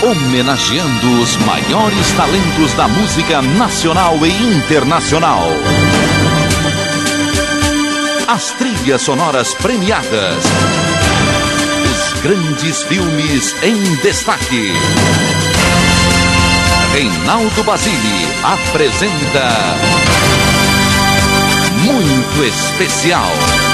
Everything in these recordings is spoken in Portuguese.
homenageando os maiores talentos da música nacional e internacional. As trilhas sonoras premiadas. Os grandes filmes em destaque. Reinaldo Basile apresenta Muito Especial.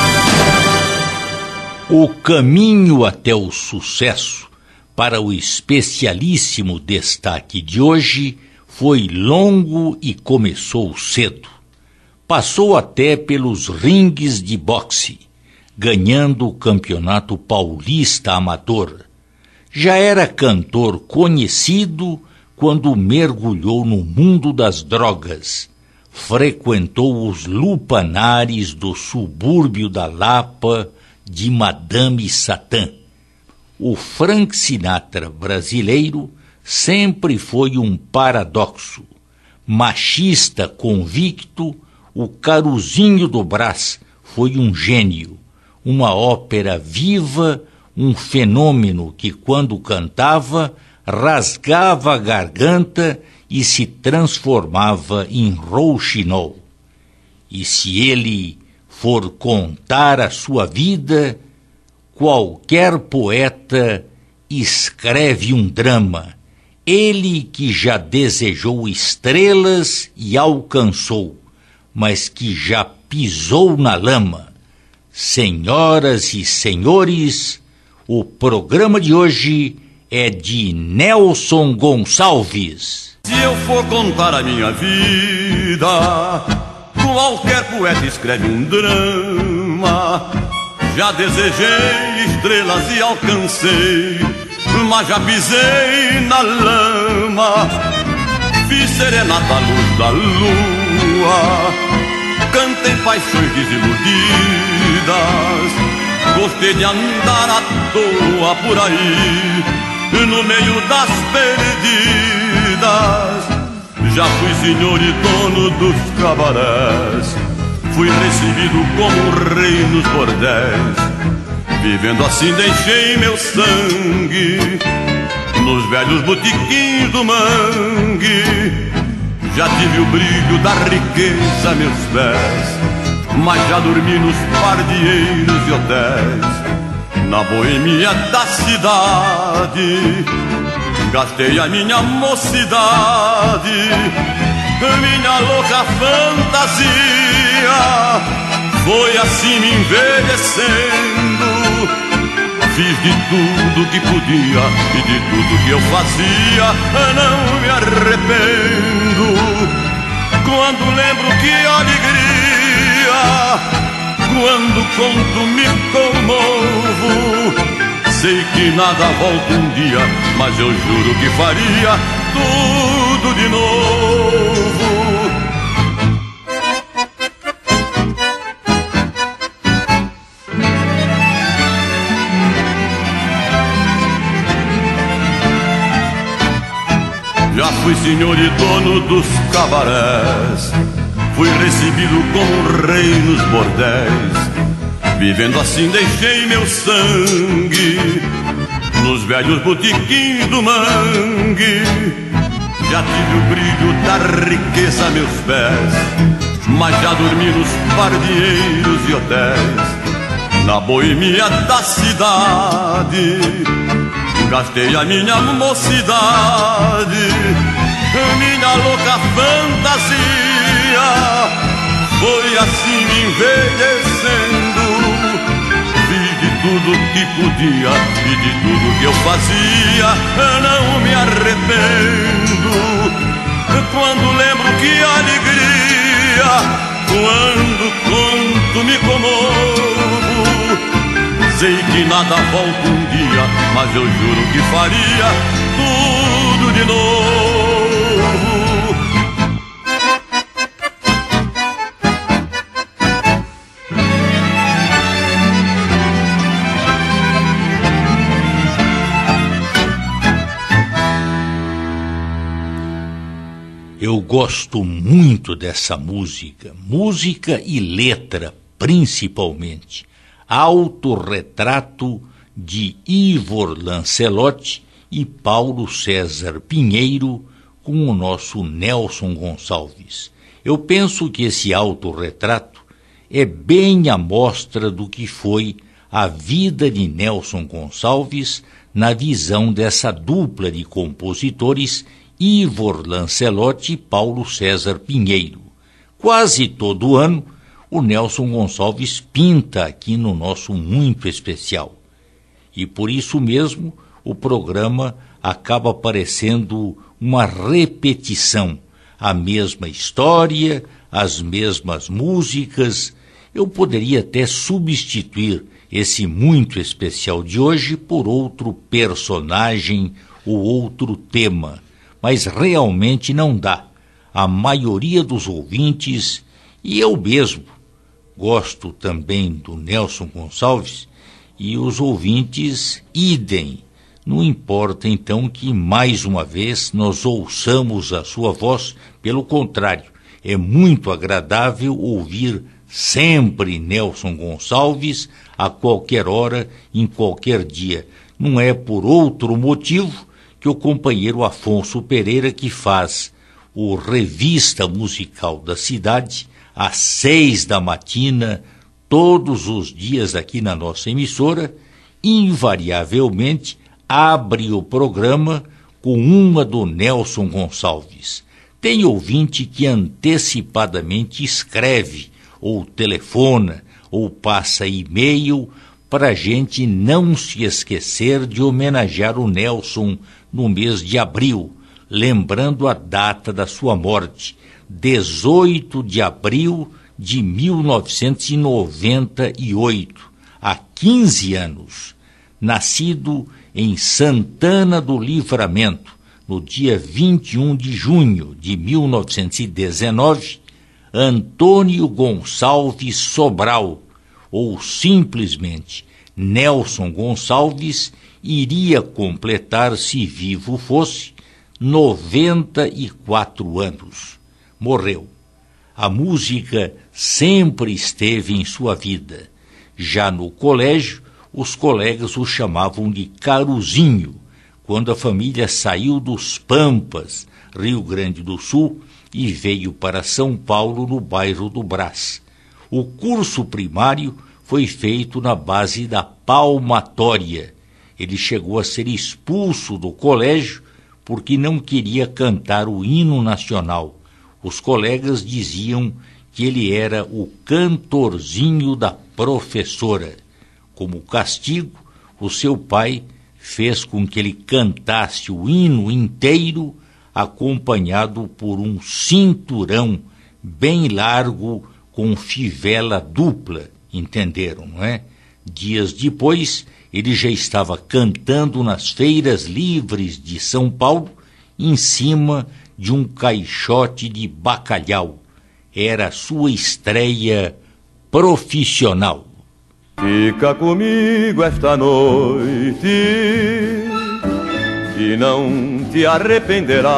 O caminho até o sucesso para o especialíssimo destaque de hoje foi longo e começou cedo. Passou até pelos ringues de boxe, ganhando o campeonato paulista amador. Já era cantor conhecido quando mergulhou no mundo das drogas. Frequentou os lupanares do subúrbio da Lapa de Madame Satã. O Frank Sinatra brasileiro sempre foi um paradoxo. Machista convicto, o Caruzinho do Brás foi um gênio, uma ópera viva, um fenômeno que, quando cantava, rasgava a garganta e se transformava em rouxinol. E se ele for contar a sua vida, qualquer poeta escreve um drama. Ele que já desejou estrelas e alcançou, mas que já pisou na lama. Senhoras e senhores, o programa de hoje é de Nelson Gonçalves. Se eu for contar a minha vida, qualquer poeta escreve um drama. Já desejei estrelas e alcancei, mas já pisei na lama. Fiz serenata à luz da lua, cantei paixões desiludidas, gostei de andar à toa por aí, no meio das perdidas. Já fui senhor e dono dos cabarés, fui recebido como um rei nos bordéis. Vivendo assim deixei meu sangue nos velhos botiquins do mangue. Já tive o brilho da riqueza a meus pés, mas já dormi nos pardieiros e hotéis. Na boemia da cidade gastei a minha mocidade, minha louca fantasia foi assim me envelhecendo. Fiz de tudo que podia e de tudo que eu fazia não me arrependo. Quando lembro que alegria, quando conto me comovo. Sei que nada volta um dia, mas eu juro que faria tudo de novo. Já fui senhor e dono dos cabarés, fui recebido como um rei nos bordéis. Vivendo assim deixei meu sangue nos velhos botiquins do mangue. Já tive o brilho da riqueza a meus pés, mas já dormi nos pardieiros e hotéis. Na boemia da cidade gastei a minha mocidade, minha louca fantasia foi assim me envelhecendo. Fiz de tudo que podia e de tudo que eu fazia não me arrependo. Quando lembro que alegria, quando conto me comovo. Sei que nada volta um dia, mas eu juro que faria tudo de novo. Eu gosto muito dessa música e letra, principalmente. Autorretrato de Ivor Lancelotti, e Paulo César Pinheiro com o nosso Nelson Gonçalves. Eu penso que esse autorretrato é bem a mostra do que foi a vida de Nelson Gonçalves na visão dessa dupla de compositores Ivor Lancelotti e Paulo César Pinheiro. Quase todo ano, o Nelson Gonçalves pinta aqui no nosso Muito Especial. E por isso mesmo, o programa acaba parecendo uma repetição. A mesma história, as mesmas músicas. Eu poderia até substituir esse Muito Especial de hoje por outro personagem ou outro tema, mas realmente não dá. A maioria dos ouvintes, e eu mesmo, gosto também do Nelson Gonçalves, e os ouvintes idem. Não importa então que mais uma vez nós ouçamos a sua voz, pelo contrário, é muito agradável ouvir sempre Nelson Gonçalves a qualquer hora, em qualquer dia. Não é por outro motivo que o companheiro Afonso Pereira, que faz o Revista Musical da Cidade, às 6 da matina, todos os dias aqui na nossa emissora, invariavelmente abre o programa com uma do Nelson Gonçalves. Tem ouvinte que antecipadamente escreve, ou telefona, ou passa e-mail para a gente não se esquecer de homenagear o Nelson no mês de abril, lembrando a data da sua morte, 18 de abril de 1998, há 15 anos. Nascido em Santana do Livramento, no dia 21 de junho de 1919, Antônio Gonçalves Sobral, ou simplesmente Nelson Gonçalves, iria completar, se vivo fosse, 94 anos. Morreu. A música sempre esteve em sua vida. Já no colégio, os colegas o chamavam de Caruzinho, quando a família saiu dos Pampas, Rio Grande do Sul, e veio para São Paulo, no bairro do Brás. O curso primário foi feito na base da palmatória. Ele chegou a ser expulso do colégio porque não queria cantar o hino nacional. Os colegas diziam que ele era o cantorzinho da professora. Como castigo, o seu pai fez com que ele cantasse o hino inteiro, acompanhado por um cinturão bem largo com fivela dupla, entenderam, não é? Dias depois, ele já estava cantando nas feiras livres de São Paulo, em cima de um caixote de bacalhau. Era a sua estreia profissional. Fica comigo esta noite e não te arrependerás.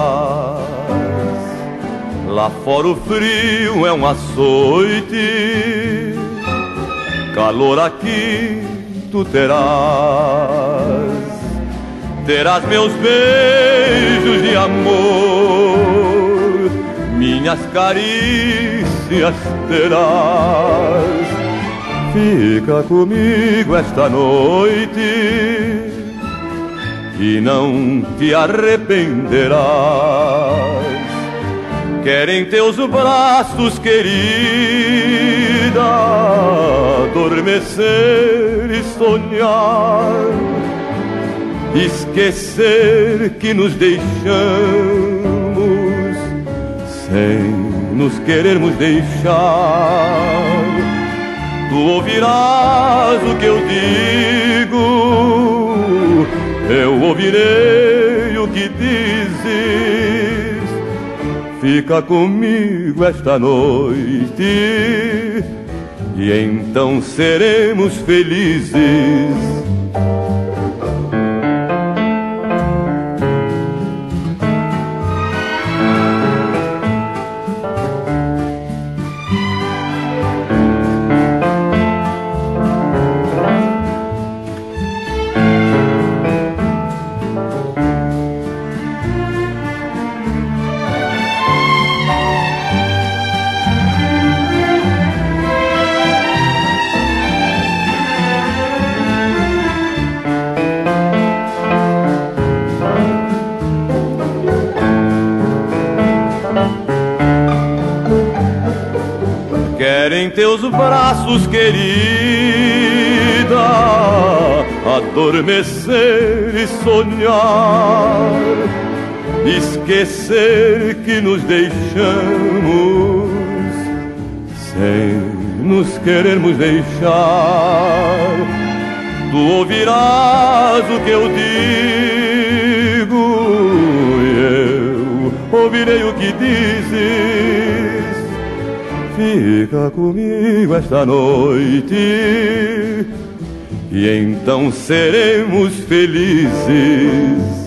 Lá fora o frio é um açoite, calor aqui tu terás. Terás meus beijos de amor, minhas carícias terás. Fica comigo esta noite e não te arrependerás. Querem teus braços, querida, adormecer e sonhar, esquecer que nos deixamos sem nos querermos deixar. Tu ouvirás o que eu digo, eu ouvirei o que dizes. Fica comigo esta noite e então seremos felizes. teus braços, querida, adormecer e sonhar, esquecer que nos deixamos sem nos querermos deixar. Tu ouvirás o que eu digo e eu ouvirei o que dizes. Fica comigo esta noite e então seremos felizes.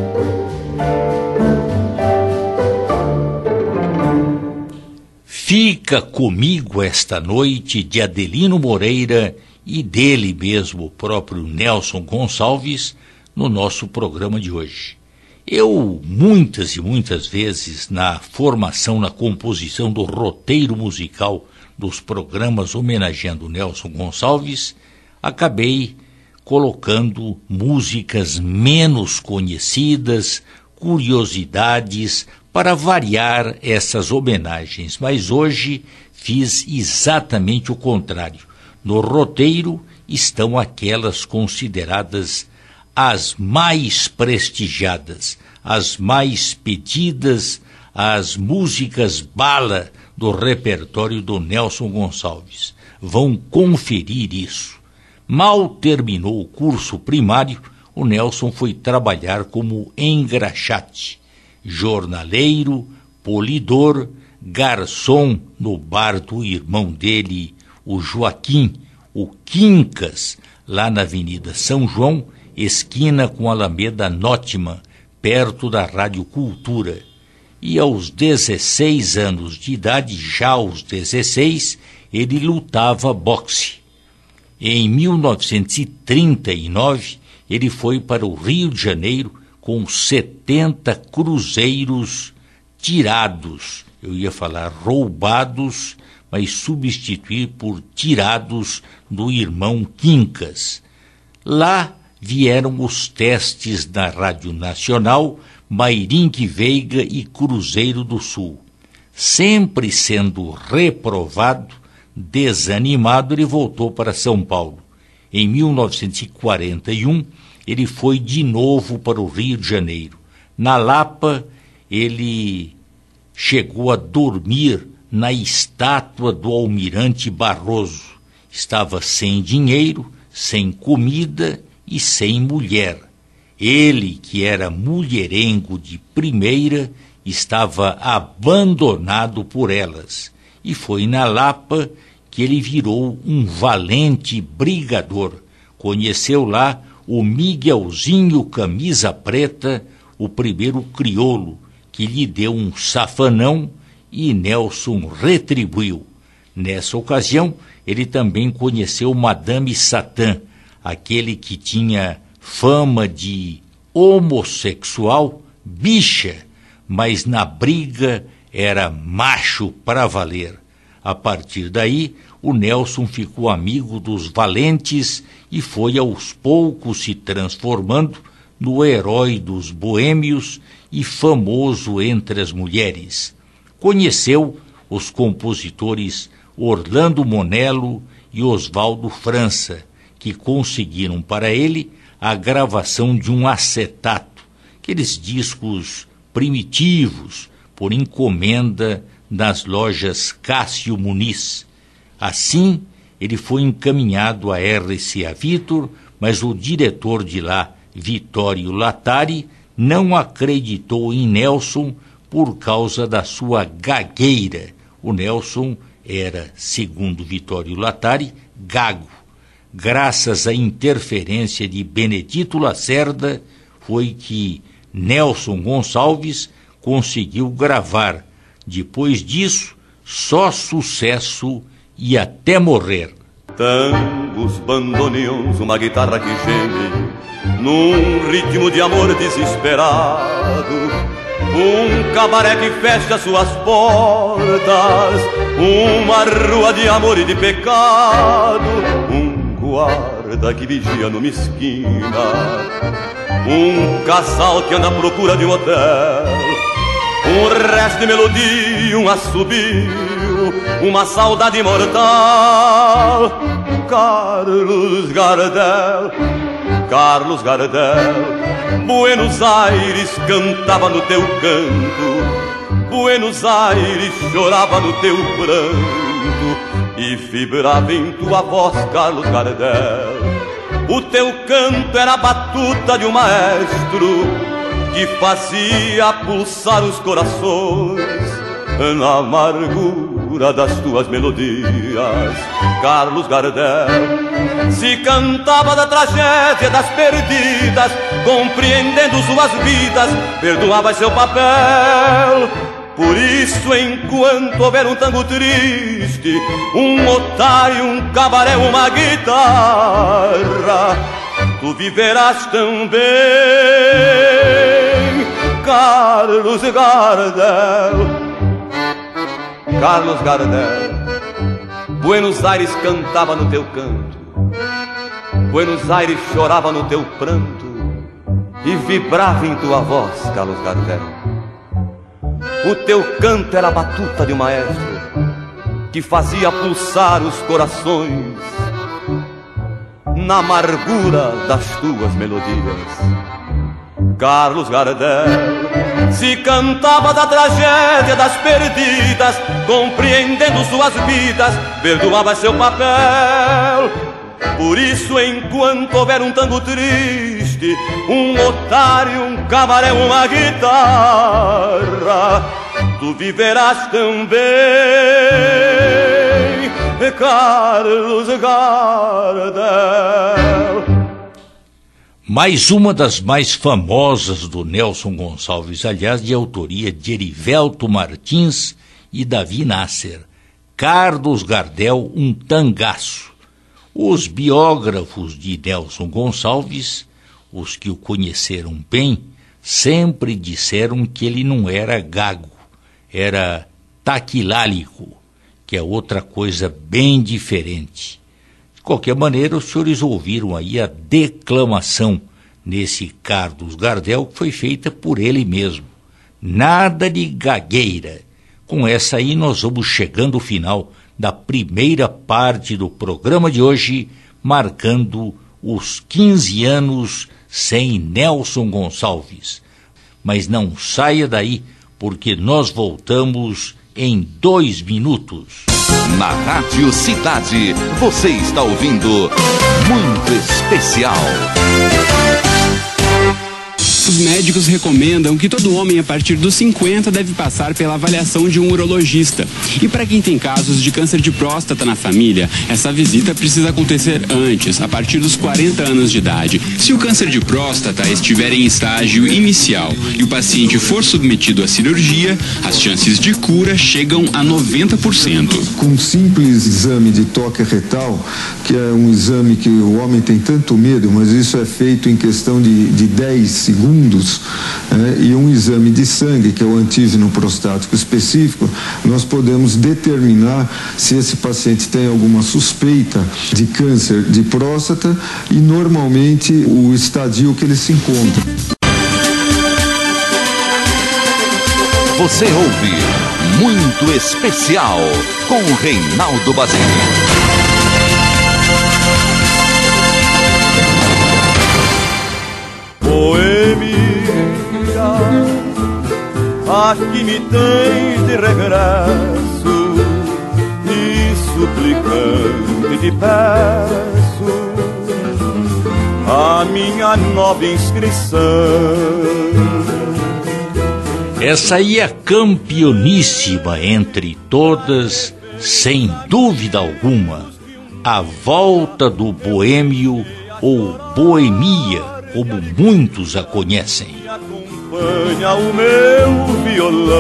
Fica comigo esta noite, de Adelino Moreira e dele mesmo, o próprio Nelson Gonçalves, no nosso programa de hoje. Eu, muitas e muitas vezes, na formação, na composição do roteiro musical dos programas homenageando Nelson Gonçalves, acabei colocando músicas menos conhecidas, curiosidades, para variar essas homenagens. Mas hoje fiz exatamente o contrário. No roteiro estão aquelas consideradas as mais prestigiadas, as mais pedidas, as músicas bala do repertório do Nelson Gonçalves. Vão conferir isso. Mal terminou o curso primário, o Nelson foi trabalhar como engraxate, jornaleiro, polidor, garçom no bar do irmão dele, o Joaquim, o Quincas, lá na Avenida São João, esquina com a Alameda Nótima, perto da Rádio Cultura. E aos 16 anos de idade, já aos 16, ele lutava boxe. Em 1939, ele foi para o Rio de Janeiro com 70 cruzeiros tirados. Eu ia falar roubados, mas substituir por tirados do irmão Quincas. Lá vieram os testes da Rádio Nacional, Mairinque Veiga e Cruzeiro do Sul. Sempre sendo reprovado, desanimado, ele voltou para São Paulo. Em 1941, ele foi de novo para o Rio de Janeiro. Na Lapa, ele chegou a dormir na estátua do Almirante Barroso. Estava sem dinheiro, sem comida e sem mulher. Ele, que era mulherengo de primeira, estava abandonado por elas. E foi na Lapa que ele virou um valente brigador. Conheceu lá o Miguelzinho Camisa Preta, o primeiro crioulo, que lhe deu um safanão, e Nelson retribuiu. Nessa ocasião, ele também conheceu Madame Satã, aquele que tinha fama de homossexual, bicha, mas na briga era macho para valer. A partir daí, o Nelson ficou amigo dos valentes e foi aos poucos se transformando no herói dos boêmios e famoso entre as mulheres. Conheceu os compositores Orlando Monello e Oswaldo França, que conseguiram para ele a gravação de um acetato, aqueles discos primitivos, por encomenda nas lojas Cássio Muniz. Assim, ele foi encaminhado à RCA Victor, mas o diretor de lá, Vitório Latari, não acreditou em Nelson por causa da sua gagueira. O Nelson era, segundo Vitório Latari, gago. Graças à interferência de Benedito Lacerda, foi que Nelson Gonçalves conseguiu gravar. Depois disso, só sucesso e até morrer. Tangos, bandoneons, uma guitarra que geme num ritmo de amor desesperado, um cabaré que fecha suas portas, uma rua de amor e de pecado, um guarda que vigia numa esquina, um casal que anda à procura de um hotel, Um resto de melodia, um assobio, uma saudade mortal. Carlos Gardel, Carlos Gardel, Buenos Aires cantava no teu canto, Buenos Aires chorava no teu pranto e vibrava em tua voz, Carlos Gardel. O teu canto era a batuta de um maestro que fazia pulsar os corações na amargura das tuas melodias, Carlos Gardel. Se cantava da tragédia das perdidas, compreendendo suas vidas, perdoava seu papel. Por isso, enquanto houver um tango triste, um otário, um cabaré, uma guitarra, tu viverás também, Carlos Gardel. Carlos Gardel, Buenos Aires cantava no teu canto, Buenos Aires chorava no teu pranto e vibrava em tua voz, Carlos Gardel. O teu canto era a batuta de um maestro que fazia pulsar os corações na amargura das tuas melodias, Carlos Gardel. Se cantava da tragédia das perdidas, compreendendo suas vidas, perdoava seu papel. Por isso, enquanto houver um tango triste, um otário, um cabaré, uma guitarra, tu viverás também, Carlos Gardel. Mais uma das mais famosas do Nelson Gonçalves, aliás, de autoria de Erivelto Martins e Davi Nasser. Carlos Gardel, um tangaço. Os biógrafos de Nelson Gonçalves, os que o conheceram bem, sempre disseram que ele não era gago, era taquilálico, que é outra coisa bem diferente. De qualquer maneira, os senhores ouviram aí a declamação nesse Carlos Gardel, que foi feita por ele mesmo. Nada de gagueira. Com essa aí nós vamos chegando ao final da primeira parte do programa de hoje, marcando os 15 anos sem Nelson Gonçalves. Mas não saia daí, porque nós voltamos em 2 minutos. Na Rádio Cidade, você está ouvindo Muito Especial. Os médicos recomendam que todo homem a partir dos 50 deve passar pela avaliação de um urologista. E para quem tem casos de câncer de próstata na família, essa visita precisa acontecer antes, a partir dos 40 anos de idade. Se o câncer de próstata estiver em estágio inicial e o paciente for submetido à cirurgia, as chances de cura chegam a 90%. Com um simples exame de toque retal, que é um exame que o homem tem tanto medo, mas isso é feito em questão de 10 segundos, e um exame de sangue, que é o antígeno prostático específico, nós podemos determinar se esse paciente tem alguma suspeita de câncer de próstata e normalmente o estadio que ele se encontra. Você ouve Muito Especial com Reinaldo Basile. Aqui me tens de regresso e suplicante te peço a minha nova inscrição. Essa aí é campeoníssima entre todas, sem dúvida alguma, a volta do boêmio ou boemia, como muitos a conhecem. Acompanha o meu violão,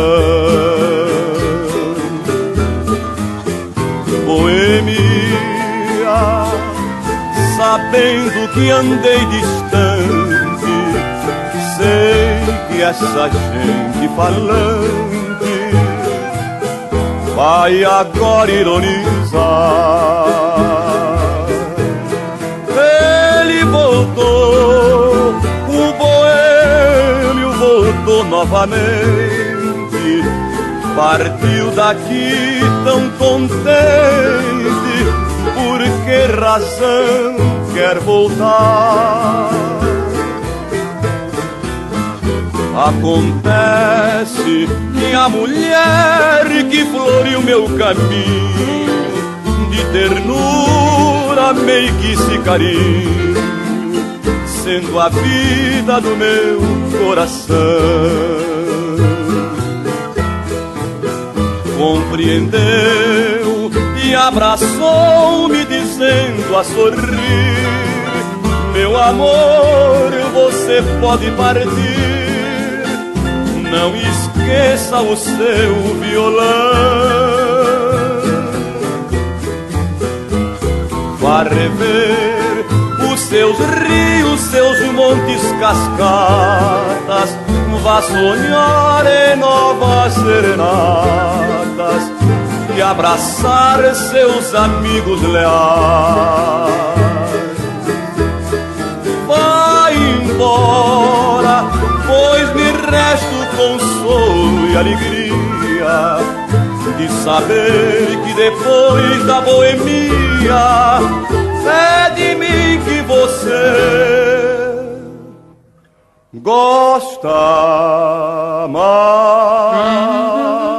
boemia, sabendo que andei distante, sei que essa gente falante vai agora ironizar. Ele voltou, o boêmio voltou novamente, Partiu daqui tão contente, por que razão quer voltar? Acontece que a mulher que floriu meu caminho, de ternura, meiguice e carinho, sendo a vida do meu coração, compreendeu e abraçou-me dizendo a sorrir: meu amor, você pode partir, não esqueça o seu violão. Vá rever os seus rios, seus montes, cascatas, vá sonhar em novas serenatas e abraçar seus amigos leais. Vai embora, pois me resta o consolo e alegria de saber que depois da boemia é de mim que você gosta mais.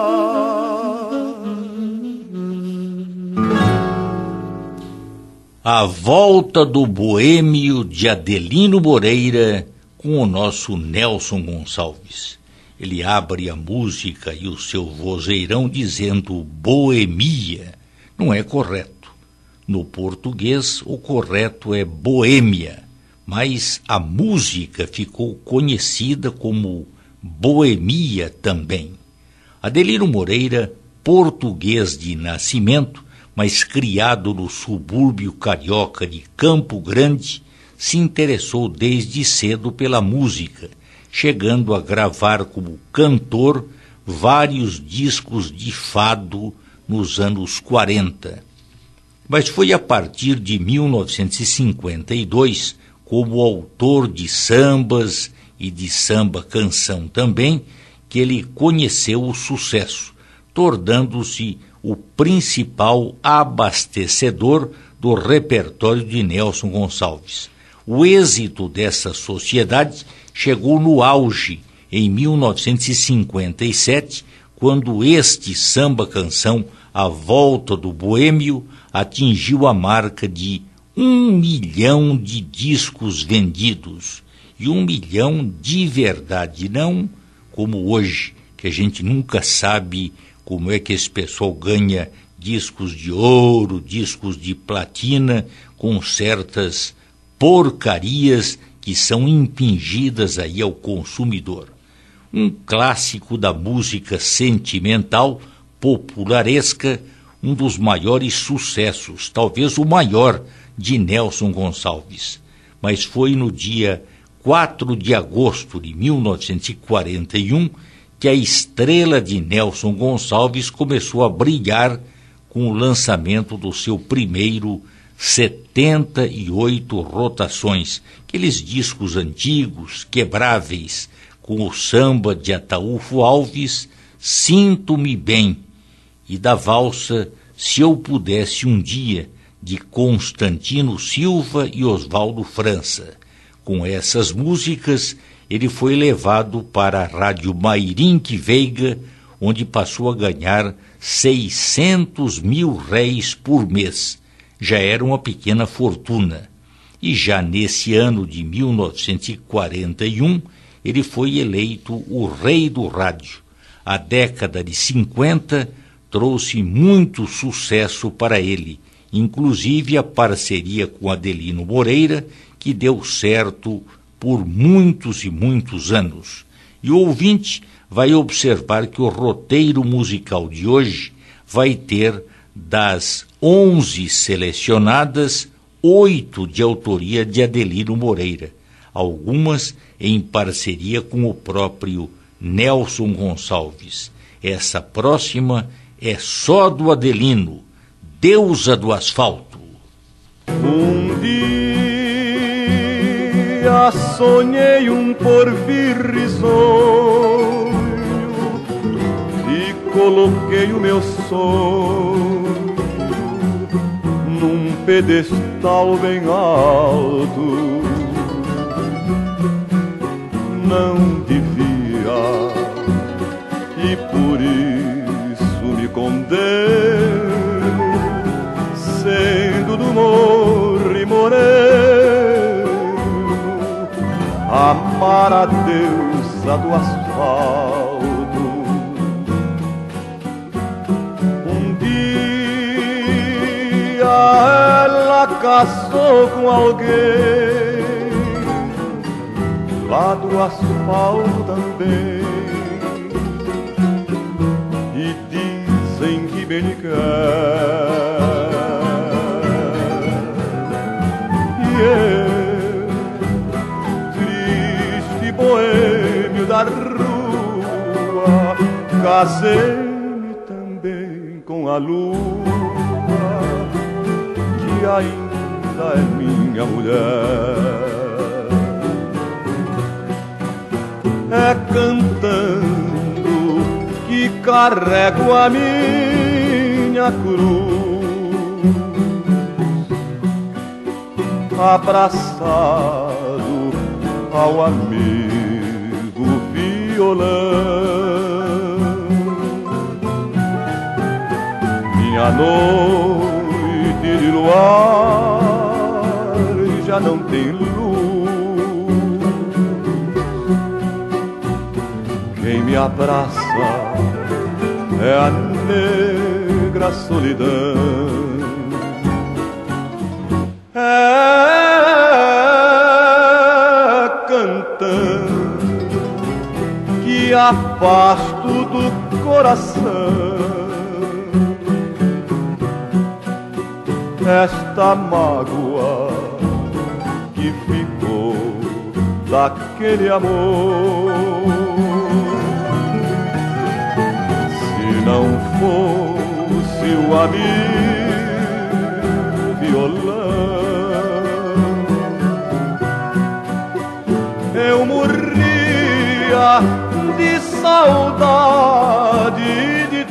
A volta do boêmio de Adelino Moreira com o nosso Nelson Gonçalves. Ele abre a música e o seu vozeirão dizendo boemia. Não é correto. No português, o correto é boêmia, mas a música ficou conhecida como boemia também. Adelino Moreira, português de nascimento, mas criado no subúrbio carioca de Campo Grande, se interessou desde cedo pela música, chegando a gravar como cantor vários discos de fado nos anos 40. Mas foi a partir de 1952, como autor de sambas e de samba-canção também, que ele conheceu o sucesso, tornando-se o principal abastecedor do repertório de Nelson Gonçalves. O êxito dessa sociedade chegou no auge em 1957, quando este samba-canção, A Volta do Boêmio, atingiu a marca de 1 milhão de discos vendidos. E 1 milhão de verdade, não como hoje, que a gente nunca sabe como é que esse pessoal ganha discos de ouro, discos de platina, com certas porcarias que são impingidas aí ao consumidor. Um clássico da música sentimental, popularesca, um dos maiores sucessos, talvez o maior, de Nelson Gonçalves. Mas foi no dia 4 de agosto de 1941 que a estrela de Nelson Gonçalves começou a brilhar com o lançamento do seu primeiro 78 rotações, aqueles discos antigos, quebráveis, com o samba de Ataúfo Alves, Sinto-me Bem, e da valsa Se Eu Pudesse um Dia, de Constantino Silva e Oswaldo França. Com essas músicas, ele foi levado para a Rádio Mairink Veiga, onde passou a ganhar 600 mil réis por mês. Já era uma pequena fortuna. E já nesse ano de 1941, ele foi eleito o rei do rádio. A década de 50 trouxe muito sucesso para ele, inclusive a parceria com Adelino Moreira, que deu certo por muitos e muitos anos. E o ouvinte vai observar que o roteiro musical de hoje vai ter, das 11 selecionadas, 8 de autoria de Adelino Moreira, algumas em parceria com o próprio Nelson Gonçalves. Essa próxima é só do Adelino, Deusa do Asfalto. Um dia sonhei um porvir risonho e coloquei o meu sonho num pedestal bem alto. Não devia, e por isso me condeno, sendo do morro e moreno, amar a deusa do asfalto. Um dia ela casou com alguém lá do asfalto também, e dizem que bem lhe quer. E eu, triste boêmio da rua, casei-me também com a lua, que ainda é minha mulher. É cantando que carrego a minha cruz, abraçado ao amigo violão. Minha noite de luar já não tem luz. Quem me abraça é a negra solidão. É cantando que afasto do coração esta mágoa que ficou daquele amor. Não fosse o amigo violão, eu morria de saudade e de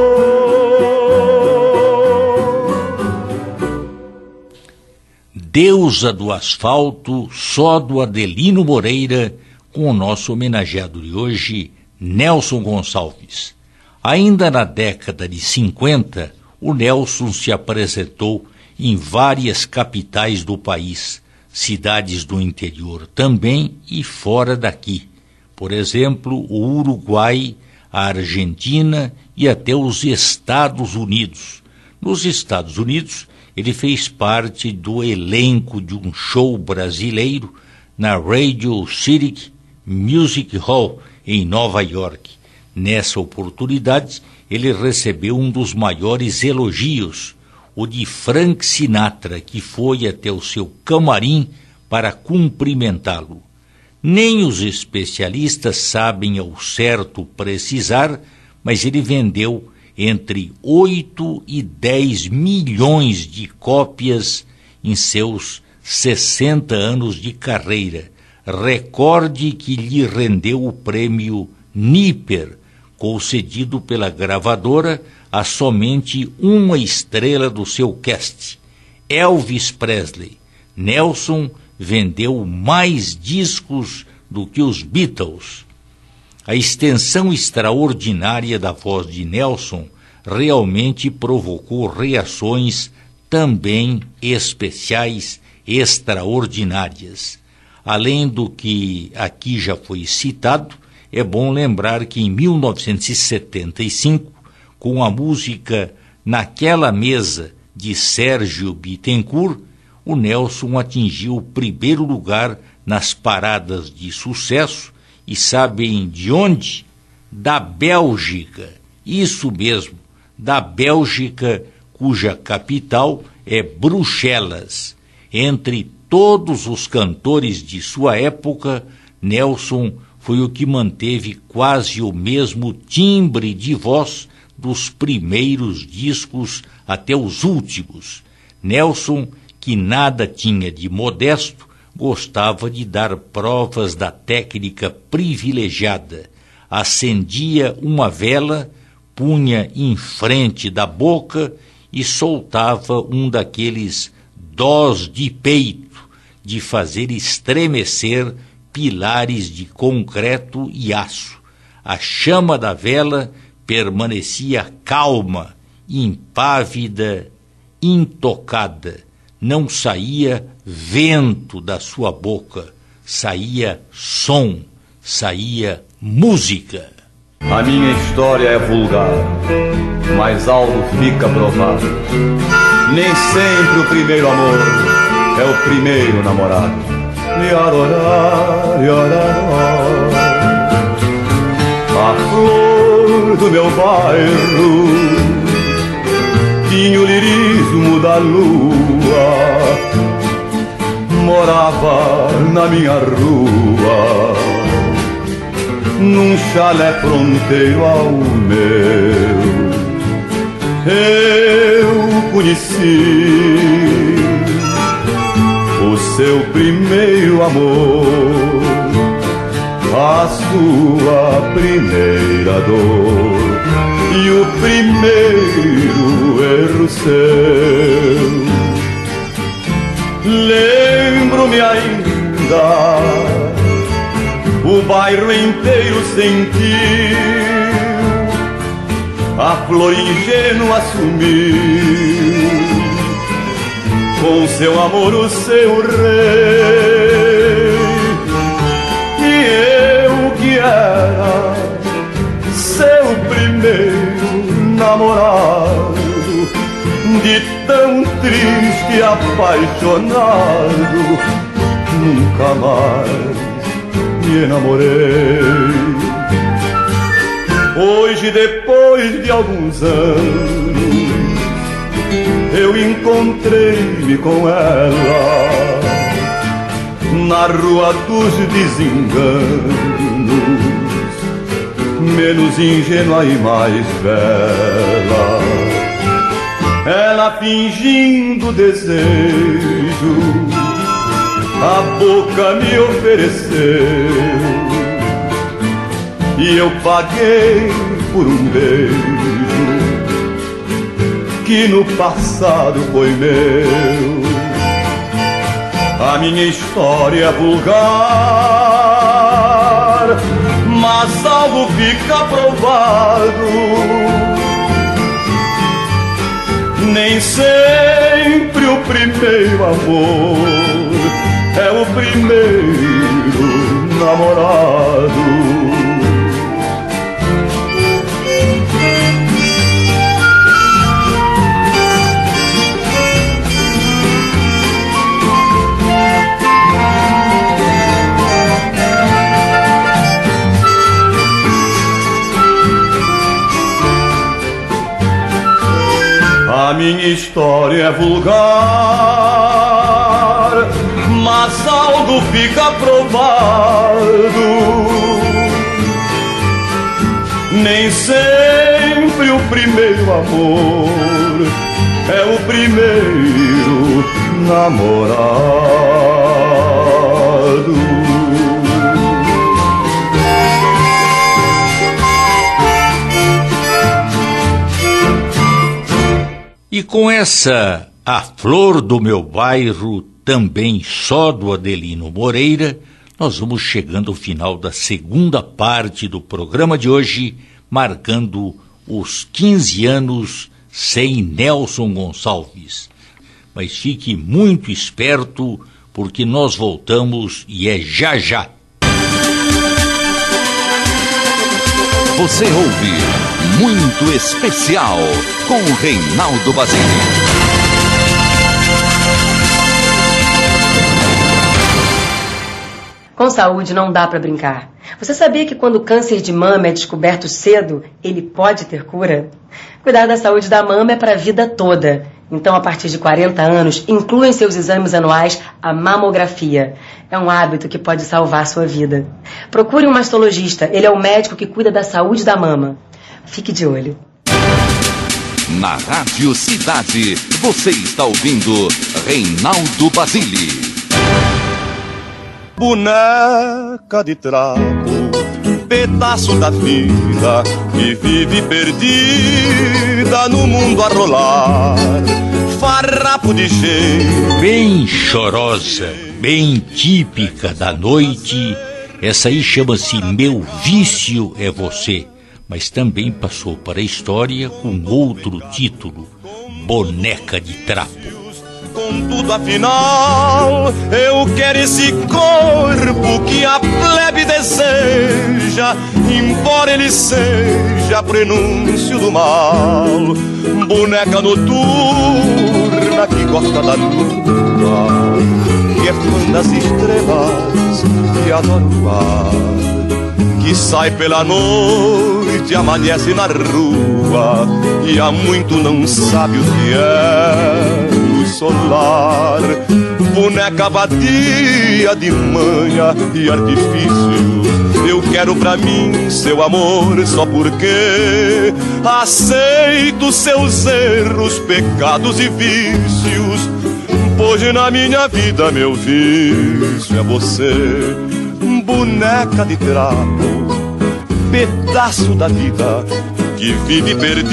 dor. Deusa do Asfalto, só do Adelino Moreira, com o nosso homenageado de hoje, Nelson Gonçalves. Ainda na década de 50, o Nelson se apresentou em várias capitais do país, cidades do interior também e fora daqui. Por exemplo, o Uruguai, a Argentina e até os Estados Unidos. Nos Estados Unidos, ele fez parte do elenco de um show brasileiro na Radio City Music Hall, em Nova York. Nessa oportunidade, ele recebeu um dos maiores elogios, o de Frank Sinatra, que foi até o seu camarim para cumprimentá-lo. Nem os especialistas sabem ao certo precisar, mas ele vendeu entre 8 e 10 milhões de cópias em seus 60 anos de carreira, recorde que lhe rendeu o prêmio Nipper, concedido pela gravadora a somente uma estrela do seu cast, Elvis Presley. Nelson vendeu mais discos do que os Beatles. A extensão extraordinária da voz de Nelson realmente provocou reações também especiais, extraordinárias. Além do que aqui já foi citado, é bom lembrar que em 1975, com a música Naquela Mesa, de Sérgio Bittencourt, o Nelson atingiu o primeiro lugar nas paradas de sucesso, e sabem de onde? Da Bélgica. Isso mesmo, da Bélgica, cuja capital é Bruxelas. Entre todos os cantores de sua época, Nelson foi o que manteve quase o mesmo timbre de voz dos primeiros discos até os últimos. Nelson, que nada tinha de modesto, gostava de dar provas da técnica privilegiada. Acendia uma vela, punha em frente da boca e soltava um daqueles dós de peito de fazer estremecer pilares de concreto e aço. A chama da vela permanecia calma, impávida, intocada. Não saía vento da sua boca, saía som, saía música. A minha história é vulgar, mas algo fica provado. Nem sempre o primeiro amor é o primeiro namorado. A flor do meu bairro tinha o lirismo da lua, morava na minha rua, num chalé fronteiro ao meu. Eu conheci o seu primeiro amor, a sua primeira dor e o primeiro erro seu. Lembro-me ainda, o bairro inteiro sentiu, a flor ingênua sumiu, com seu amor o seu rei. E eu que era seu primeiro namorado, de tão triste e apaixonado, nunca mais me enamorei. Hoje, depois de alguns anos, eu encontrei-me com ela na rua dos desenganos, menos ingênua e mais bela. Ela fingindo desejo, a boca me ofereceu, e eu paguei por um beijo que no passado foi meu. A minha história é vulgar, mas algo fica provado. Nem sempre o primeiro amor é o primeiro namorado. A minha história é vulgar, mas algo fica provado. Nem sempre o primeiro amor é o primeiro namorado. E com essa A Flor do Meu Bairro, também só do Adelino Moreira, nós vamos chegando ao final da segunda parte do programa de hoje, marcando os 15 anos sem Nelson Gonçalves. Mas fique muito esperto, porque nós voltamos e é já já. Você ouve Muito Especial com Reinaldo Basile. Com saúde não dá para brincar. Você sabia que quando o câncer de mama é descoberto cedo, ele pode ter cura? Cuidar da saúde da mama é para a vida toda. Então, a partir de 40 anos, inclua em seus exames anuais a mamografia. É um hábito que pode salvar sua vida. Procure um mastologista, ele é o médico que cuida da saúde da mama. Fique de olho. Na Rádio Cidade, você está ouvindo Reinaldo Basile. Boneca de trapo, pedaço da vida, que vive perdida no mundo a rolar. Farrapo de gente bem chorosa, bem típica da noite. Essa aí chama-se Meu Vício é Você, mas também passou para a história com outro título, Boneca de Trapo. Contudo, afinal, eu quero esse corpo que a plebe deseja, embora ele seja prenúncio do mal. Boneca noturna que gosta da lua, que é fã das estrelas, que adora o ar, que sai pela noite, amanhece na rua e há muito não sabe o que é luz solar. Boneca vadia de manha e artifícios, eu quero pra mim seu amor só porque aceito seus erros, pecados e vícios, pois na minha vida meu vício é você. Boneca de trapo, pedaço da vida que vive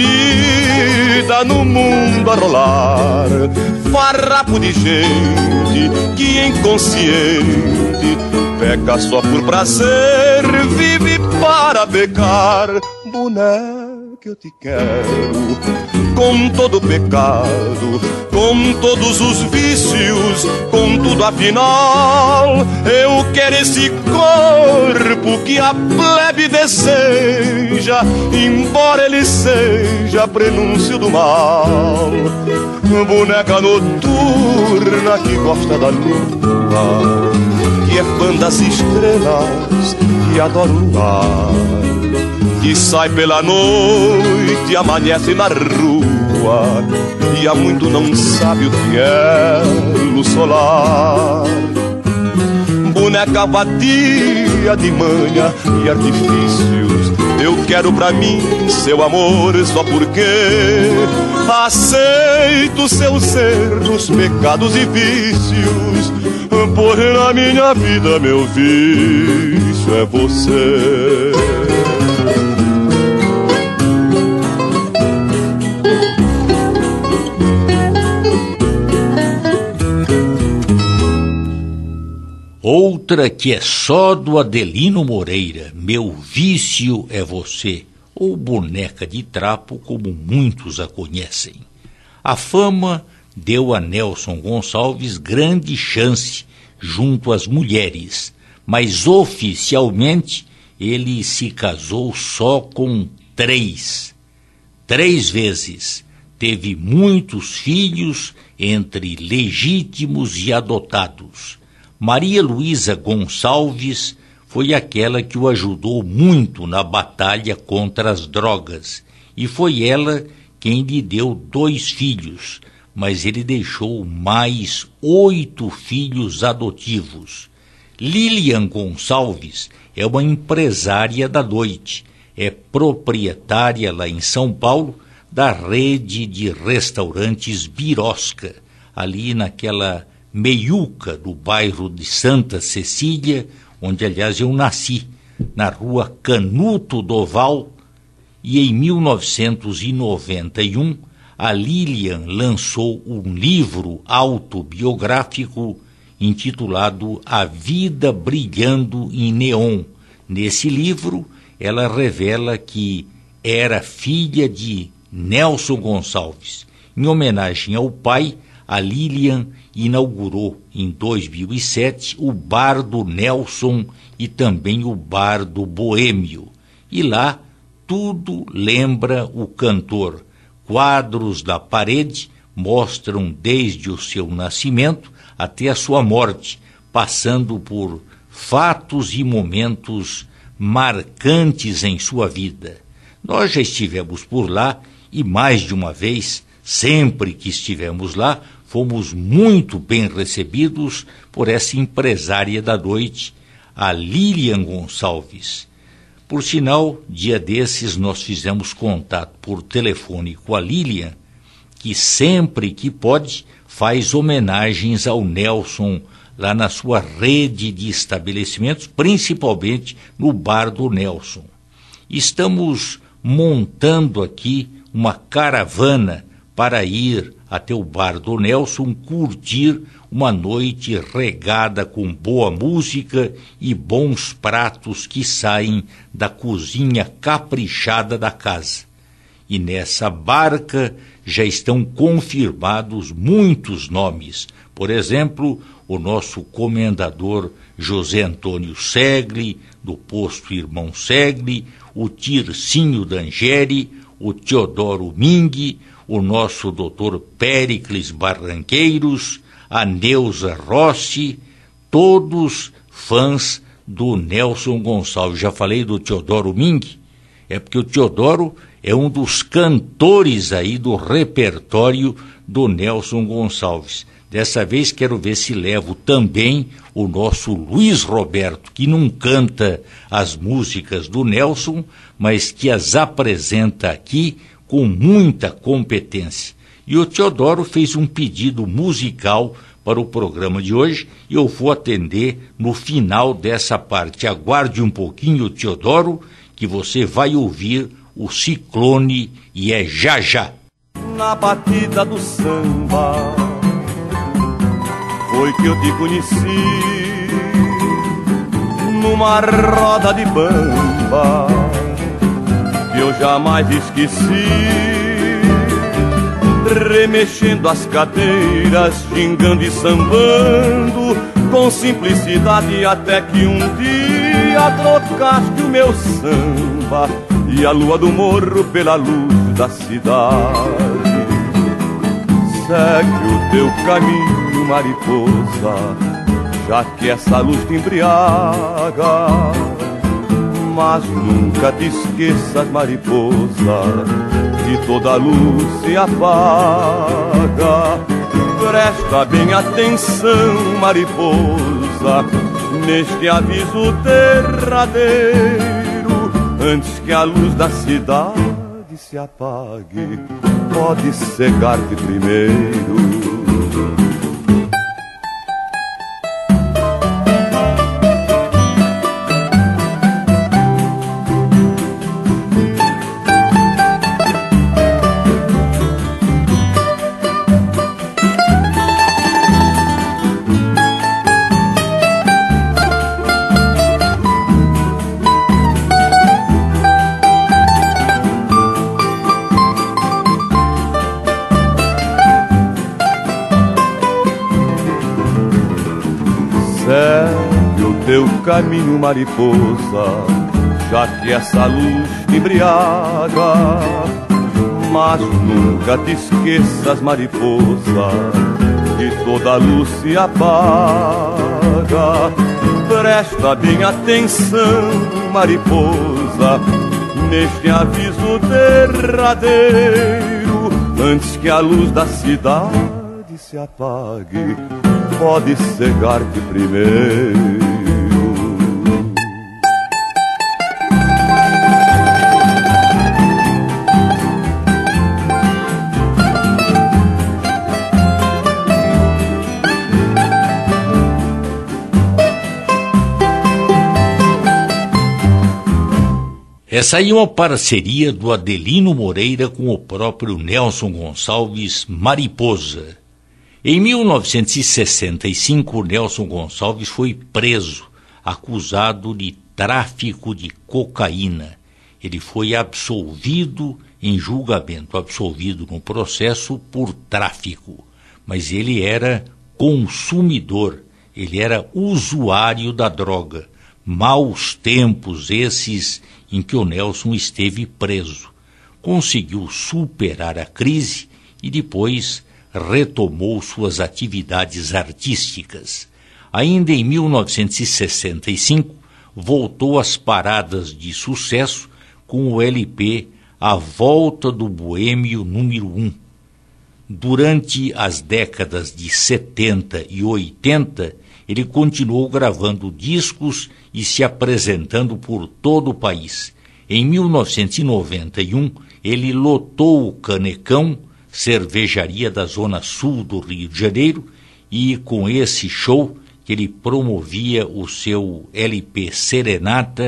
perdida no mundo a rolar. Farrapo de gente que inconsciente peca só por prazer, vive para pecar. Boneca, eu te quero com todo pecado, com todos os vícios, com tudo afinal. Eu quero esse corpo que a plebe deseja, embora ele seja prenúncio do mal. Boneca noturna que gosta da lua, que é fã das estrelas, que adora o luar, que sai pela noite e amanhece na rua e há muito não sabe o que é luz solar. Boneca vadia de manha e artifícios, eu quero pra mim seu amor só porque aceito seus erros, pecados e vícios, pois na minha vida meu vício é você. Outra que é só do Adelino Moreira, Meu Vício é Você, ou Boneca de Trapo, como muitos a conhecem. A fama deu a Nelson Gonçalves grande chance junto às mulheres, mas oficialmente ele se casou só com 3 vezes. Teve muitos filhos, entre legítimos e adotados. Maria Luísa Gonçalves foi aquela que o ajudou muito na batalha contra as drogas, e foi ela quem lhe deu 2 filhos, mas ele deixou mais 8 filhos adotivos. Lilian Gonçalves é uma empresária da noite, é proprietária lá em São Paulo da rede de restaurantes Birosca, ali naquela meiuca do bairro de Santa Cecília, onde aliás eu nasci, na rua Canuto Doval, e em 1991 a Lilian lançou um livro autobiográfico intitulado A Vida Brilhando em Neon. Nesse livro ela revela que era filha de Nelson Gonçalves. Em homenagem ao pai, a Lilian inaugurou em 2007 o Bar do Nelson e também o Bar do Boêmio. E lá tudo lembra o cantor. Quadros da parede mostram desde o seu nascimento até a sua morte, passando por fatos e momentos marcantes em sua vida. Nós já estivemos por lá e mais de uma vez, sempre que estivemos lá, fomos muito bem recebidos por essa empresária da noite, a Lilian Gonçalves. Por sinal, dia desses nós fizemos contato por telefone com a Lilian, que sempre que pode faz homenagens ao Nelson lá na sua rede de estabelecimentos, principalmente no Bar do Nelson. Estamos montando aqui uma caravana para ir até o bar do Nelson curtir uma noite regada com boa música e bons pratos que saem da cozinha caprichada da casa. E nessa barca já estão confirmados muitos nomes. Por exemplo, o nosso comendador José Antônio Segli, do posto Irmão Segli, o Tircinho D'Angeri, o Teodoro Ming, o nosso doutor Péricles Barranqueiros, a Neuza Rossi, todos fãs do Nelson Gonçalves. Já falei do Teodoro Ming, é porque o Teodoro é um dos cantores aí do repertório do Nelson Gonçalves. Dessa vez quero ver se levo também o nosso Luiz Roberto, que não canta as músicas do Nelson, mas que as apresenta aqui com muita competência. E o Teodoro fez um pedido musical para o programa de hoje e eu vou atender no final dessa parte. Aguarde um pouquinho, Teodoro, que você vai ouvir o Ciclone e é já já. Na batida do samba foi que eu te conheci, numa roda de bamba que eu jamais esqueci, remexendo as cadeiras, gingando e sambando com simplicidade, até que um dia trocaste o meu samba e a lua do morro pela luz da cidade. Segue o teu caminho, mariposa, já que essa luz te embriaga, mas nunca te esqueças, mariposa, que toda luz se apaga. Presta bem atenção, mariposa, neste aviso derradeiro, antes que a luz da cidade se apague, pode cegar-te primeiro. Segue o teu caminho, mariposa, já que essa luz te embriaga, mas nunca te esqueças, mariposa, que toda luz se apaga. Presta bem atenção, mariposa, neste aviso derradeiro, antes que a luz da cidade se apague, pode cegar-te primeiro. Essa aí é uma parceria do Adelino Moreira com o próprio Nelson Gonçalves, Mariposa. Em 1965, Nelson Gonçalves foi preso, acusado de tráfico de cocaína. Ele foi absolvido em julgamento, absolvido no processo por tráfico. Mas ele era consumidor, ele era usuário da droga. Maus tempos esses em que o Nelson esteve preso. Conseguiu superar a crise e depois retomou suas atividades artísticas. Ainda em 1965, voltou às paradas de sucesso com o LP A Volta do Boêmio número 1. Durante as décadas de 70 e 80, ele continuou gravando discos e se apresentando por todo o país. Em 1991, ele lotou o Canecão, cervejaria da Zona Sul do Rio de Janeiro, e com esse show que ele promovia o seu LP Serenata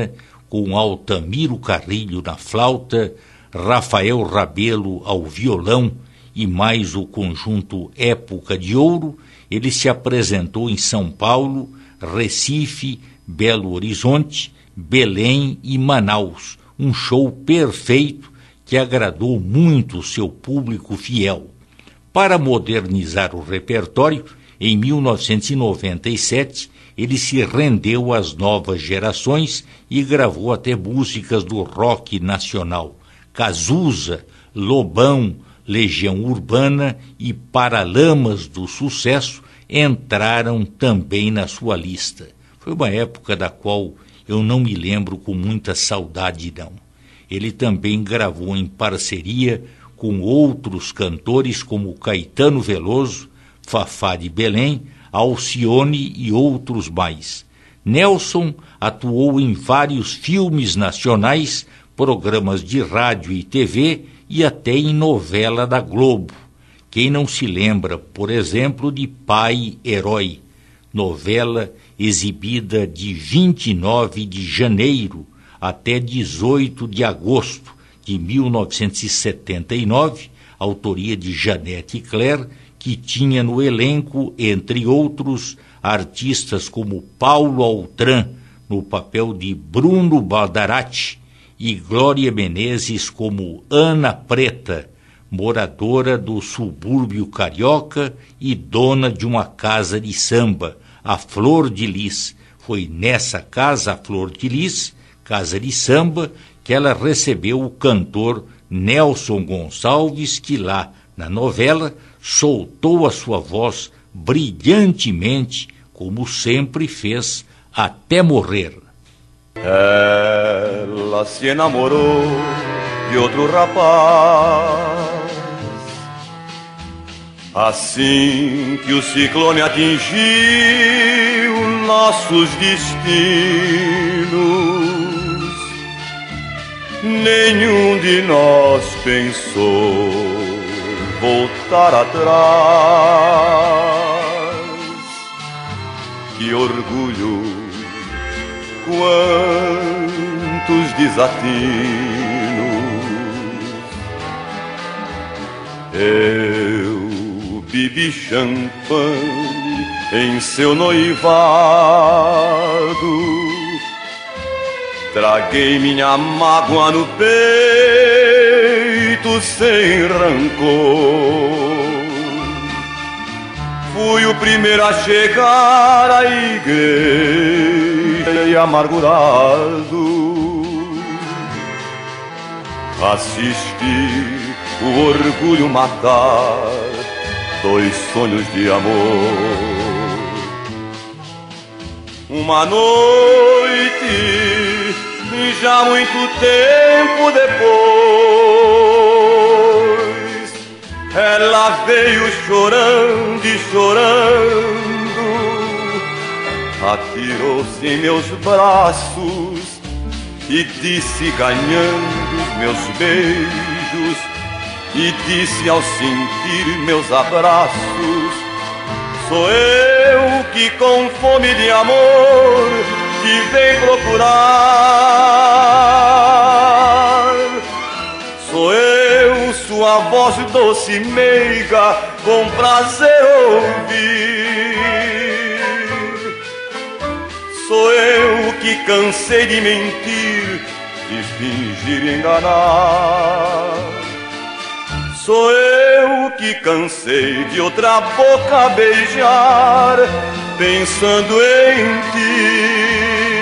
com Altamiro Carrilho na flauta, Rafael Rabelo ao violão e mais o conjunto Época de Ouro, ele se apresentou em São Paulo, Recife, Belo Horizonte, Belém e Manaus, um show perfeito que agradou muito seu público fiel. Para modernizar o repertório, em 1997, ele se rendeu às novas gerações e gravou até músicas do rock nacional. Cazuza, Lobão, Legião Urbana e Paralamas do Sucesso entraram também na sua lista. Foi uma época da qual eu não me lembro com muita saudade, não. Ele também gravou em parceria com outros cantores como Caetano Veloso, Fafá de Belém, Alcione e outros mais. Nelson atuou em vários filmes nacionais, programas de rádio e TV e até em novela da Globo. Quem não se lembra, por exemplo, de Pai Herói, novela exibida de 29 de janeiro até 18 de agosto de 1979, autoria de Janete Claire, que tinha no elenco, entre outros, artistas como Paulo Altran, no papel de Bruno Baldarati, e Glória Menezes como Ana Preta, moradora do subúrbio carioca e dona de uma casa de samba, a Flor de Lis. Foi nessa casa, a Flor de Lis, casa de samba, que ela recebeu o cantor Nelson Gonçalves, que lá, na novela, soltou a sua voz brilhantemente, como sempre fez até morrer. Ela se enamorou de outro rapaz, assim que o ciclone atingiu nossos destinos. Nenhum de nós pensou voltar atrás. Que orgulho, quantos desatinos. Eu bebi champanhe em seu noivado, traguei minha mágoa no peito sem rancor. Fui o primeiro a chegar à igreja e amargurado assisti o orgulho matar dois sonhos de amor. Uma noite, já muito tempo depois, ela veio chorando e chorando, atirou-se em meus braços e disse, ganhando os meus beijos, e disse ao sentir meus abraços: sou eu que com fome de amor te vem procurar. Sou eu, sua voz doce e meiga, com prazer ouvir. Sou eu que cansei de mentir, de fingir e enganar. Sou eu que cansei de outra boca beijar, pensando em ti.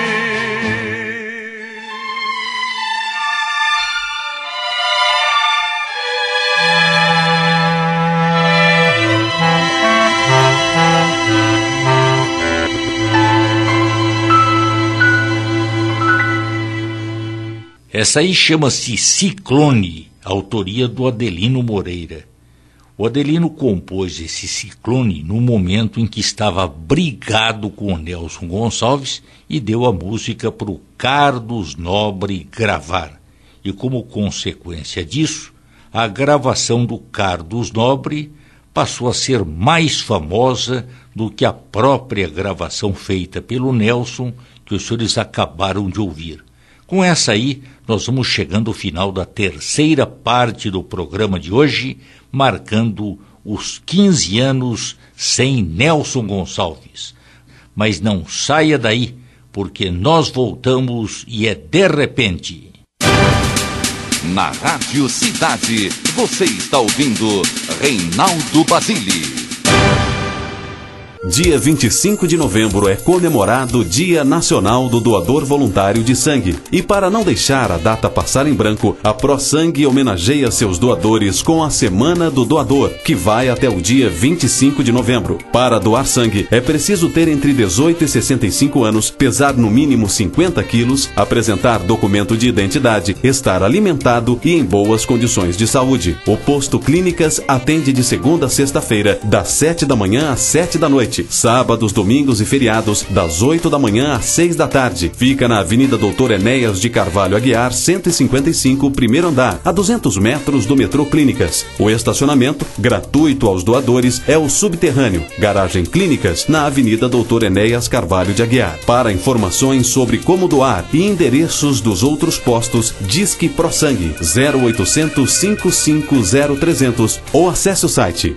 Essa aí chama-se Ciclone, autoria do Adelino Moreira. O Adelino compôs esse Ciclone no momento em que estava brigado com o Nelson Gonçalves e deu a música para o Carlos Nobre gravar. E como consequência disso, a gravação do Carlos Nobre passou a ser mais famosa do que a própria gravação feita pelo Nelson, que os senhores acabaram de ouvir. Com essa aí, nós vamos chegando ao final da terceira parte do programa de hoje, marcando os 15 anos sem Nelson Gonçalves. Mas não saia daí, porque nós voltamos e é de repente. Na Rádio Cidade, você está ouvindo Reinaldo Basile. Dia 25 de novembro é comemorado o Dia Nacional do Doador Voluntário de Sangue. E para não deixar a data passar em branco, a ProSangue homenageia seus doadores com a Semana do Doador, que vai até o dia 25 de novembro. Para doar sangue, é preciso ter entre 18 e 65 anos, pesar no mínimo 50 quilos, apresentar documento de identidade, estar alimentado e em boas condições de saúde. O Posto Clínicas atende de segunda a sexta-feira, das 7 da manhã às 7 da noite. Sábados, domingos e feriados, das 8 da manhã às 6 da tarde. Fica na Avenida Doutor Enéas de Carvalho Aguiar, 155, primeiro andar, a 200 metros do metrô Clínicas. O estacionamento, gratuito aos doadores, é o subterrâneo. Garagem Clínicas, na Avenida Doutor Enéas Carvalho de Aguiar. Para informações sobre como doar e endereços dos outros postos, Disque ProSangue 0800 550 300 ou acesse o site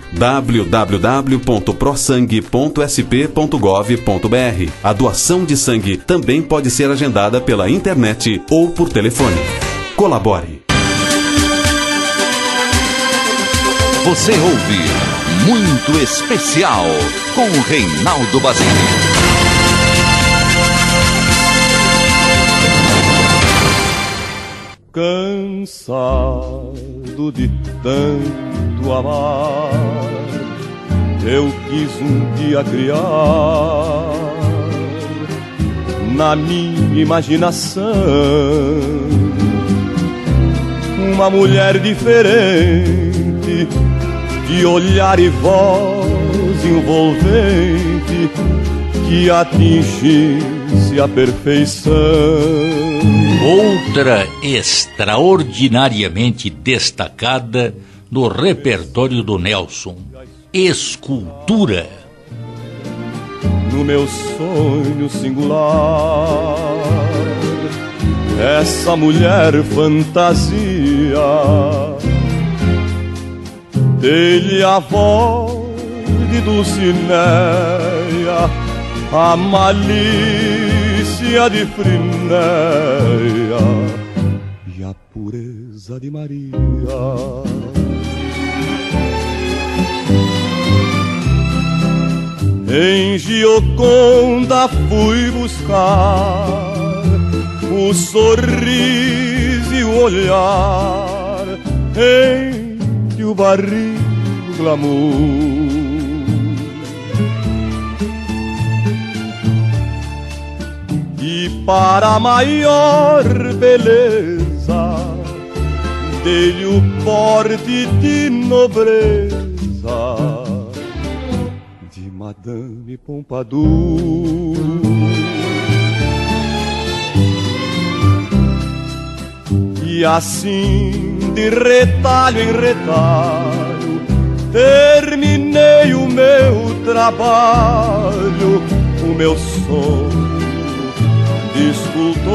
www.prosangue.sp.gov.br. A doação de sangue também pode ser agendada pela internet ou por telefone. Colabore. Você ouve Muito Especial com o Reinaldo Basile. Cansado de tanto amar, eu quis um dia criar na minha imaginação uma mulher diferente, de olhar e voz envolvente, que atingisse a perfeição. Outra extraordinariamente destacada no repertório do Nelson, Escultura. No meu sonho singular, essa mulher fantasia, dele a voz de Dulcinea, a malícia de Frinéia e a pureza de Maria. Em Gioconda fui buscar o sorriso e o olhar, entre o barril do glamour. E para maior beleza, dei-lhe o porte de nobreza de Madame Pompadour. E assim, de retalho em retalho, terminei o meu trabalho, o meu sonho de escultor.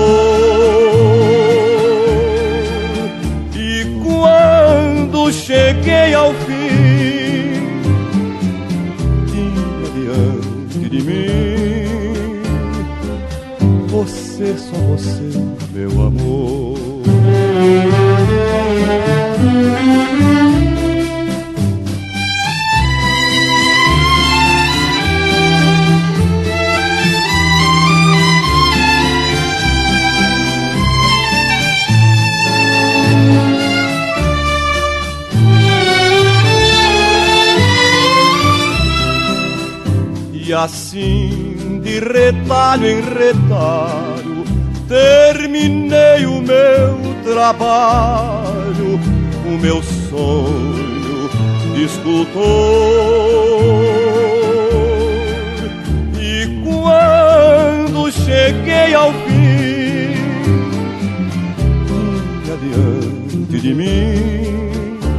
E quando cheguei ao fim, tinha diante de mim você, só você, meu amor. E assim, de retalho em retalho, terminei o meu trabalho, o meu sonho de escultor. E quando cheguei ao fim, tinha diante de mim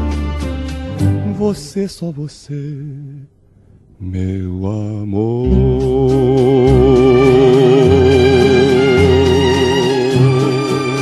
você, só você, meu amor.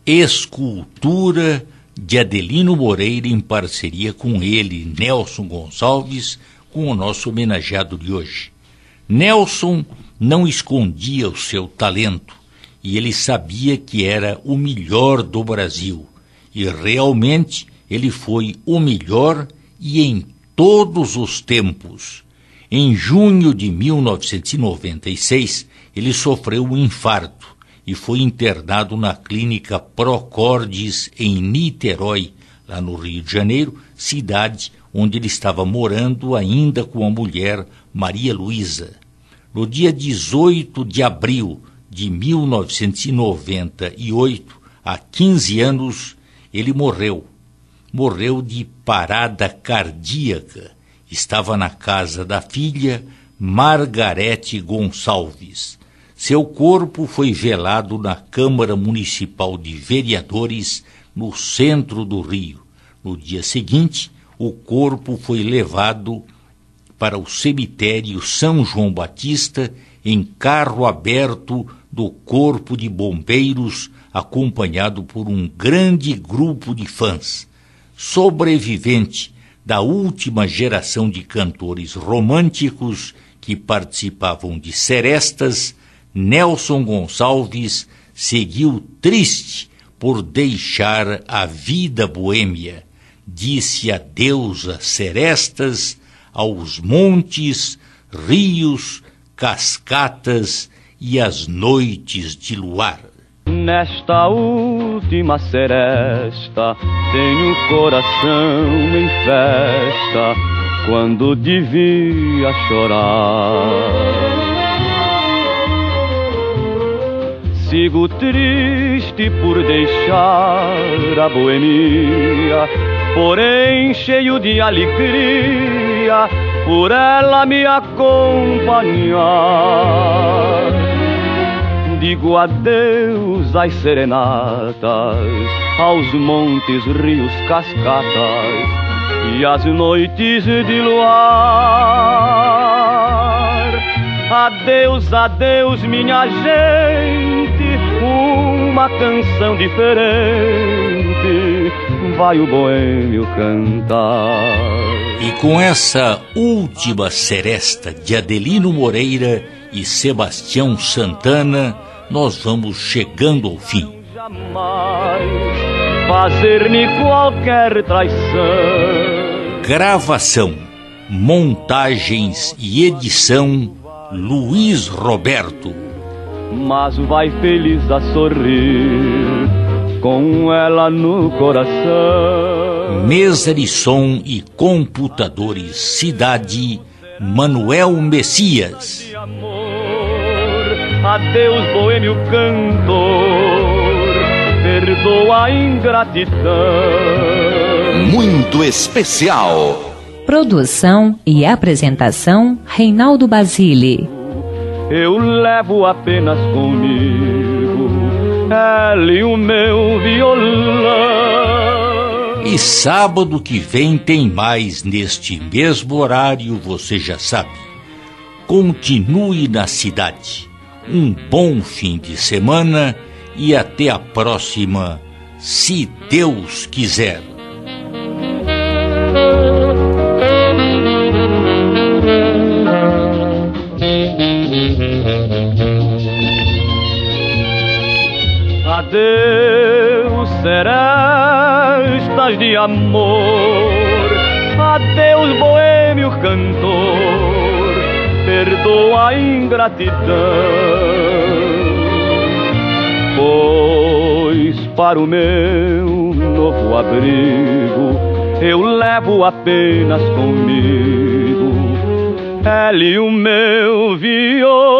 escultura de Adelino Moreira em parceria com ele, Nelson Gonçalves, com o nosso homenageado de hoje. Nelson não escondia o seu talento e ele sabia que era o melhor do Brasil. E realmente ele foi o melhor e em todos os tempos. Em junho de 1996, ele sofreu um infarto e foi internado na clínica Procordes, em Niterói, lá no Rio de Janeiro, cidade onde ele estava morando ainda com a mulher Maria Luísa. No dia 18 de abril de 1998, há 15 anos, ele morreu. Morreu de parada cardíaca. Estava na casa da filha Margarete Gonçalves. Seu corpo foi velado na Câmara Municipal de Vereadores, no centro do Rio. No dia seguinte, o corpo foi levado para o cemitério São João Batista em carro aberto do Corpo de Bombeiros, acompanhado por um grande grupo de fãs. Sobrevivente da última geração de cantores românticos que participavam de serestas, Nelson Gonçalves seguiu triste por deixar a vida boêmia. Disse adeus às serestas, aos montes, rios, cascatas e às noites de luar. Nesta última seresta, tenho o coração em festa, quando devia chorar. Sigo triste por deixar a boemia, porém cheio de alegria, por ela me acompanhar. Digo adeus às serenatas, aos montes, rios, cascatas e às noites de luar. Adeus, adeus, minha gente, uma canção diferente vai o boêmio cantar. E com essa última seresta de Adelino Moreira e Sebastião Santana, nós vamos chegando ao fim. Jamais fazer-me qualquer traição. Gravação, montagens e edição, Luiz Roberto. Mas vai feliz a sorrir, com ela no coração. Mesa de som e computadores, Cidade, Manuel Messias. Adeus, boêmio cantor, perdoa a ingratidão. Muito especial. Produção e apresentação, Reinaldo Basile. Eu levo apenas comigo ela e o meu violão. E sábado que vem tem mais neste mesmo horário, você já sabe. Continue na cidade. Um bom fim de semana e até a próxima, se Deus quiser. Adeus, serestas de amor, adeus, boêmio cantor, perdoa a ingratidão. Pois para o meu novo abrigo eu levo apenas comigo ela e o meu violão.